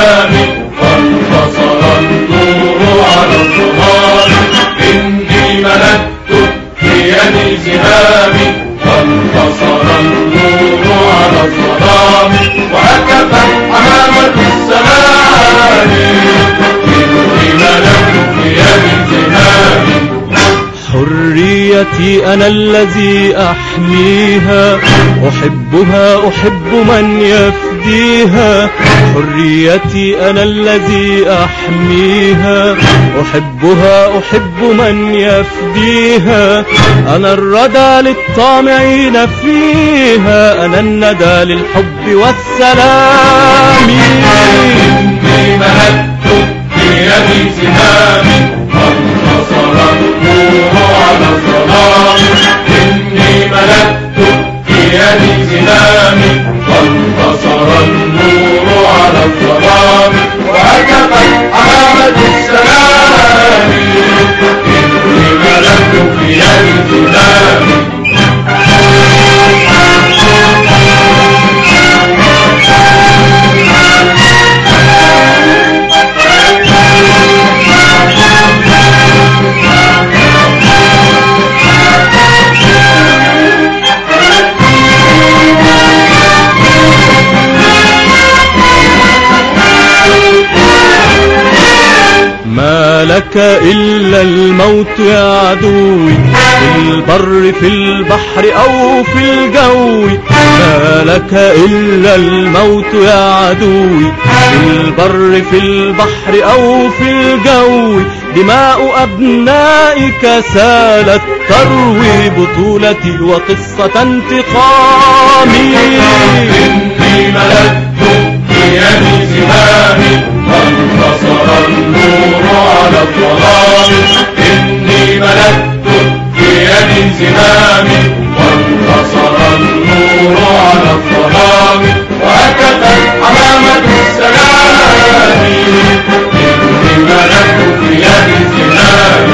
زمامي وانتصر النور على الظلام. إني ملكت بيدي زمامي وانتصر النور على الظلام. وهكذا حمامة السلام. إني ملكت بيدي زمامي. حريتي أنا الذي أحميها، أحبها أحب من يفديها. حريتي أنا الذي أحميها، أحبها أحب من يفديها. أنا الردى للطامعين فيها، أنا الندى للحب والسلام. إني ملكت بيدي زمامي وانتصر النور على الظلام. إني ملكت بيدي زمامي وانتصر النور على الظلام. وهكذا علامة السلام. إني ملكت بيدي زمامي. ما لك إلا الموت يا عدوي، في البر في البحر أو في الجو. ما لك إلا الموت يا عدوي، في البر في البحر أو في الجو. دماء أبنائك سالت تروي بطولتي وقصة انتقامي. إني ملكت بيدي زمامي وانتصر النور على الظلام. إني ملكت بيدي زمامي وانتصر النور على الظلام. وهكذا علامة السلام. إني ملكت بيدي زمامي.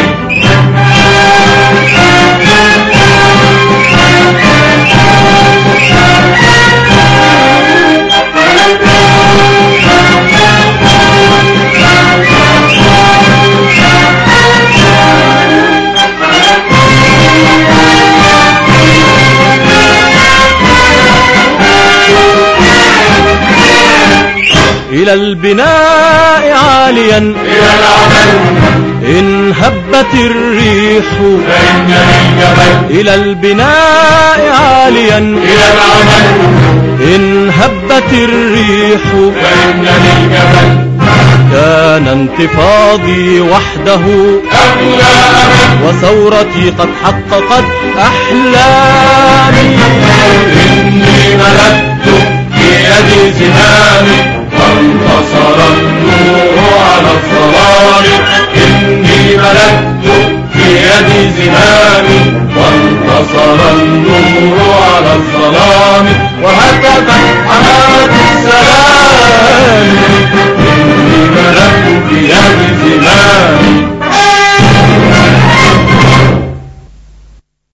إلى البناء عاليا إلى العمل إن هبت الريح، فإنني الجبل. إلى البناء عاليا إلى العمل إن هبت الريح، فإنني الجبل. كان انتفاضي وحده أبلى أمل. وثورتي قد حققت أحلامي. إني ملكت بيدي زمامي وانتصر النور على الظلام. إني ملكت بيدي زمامي وانتصر النور على الظلام. وهكذا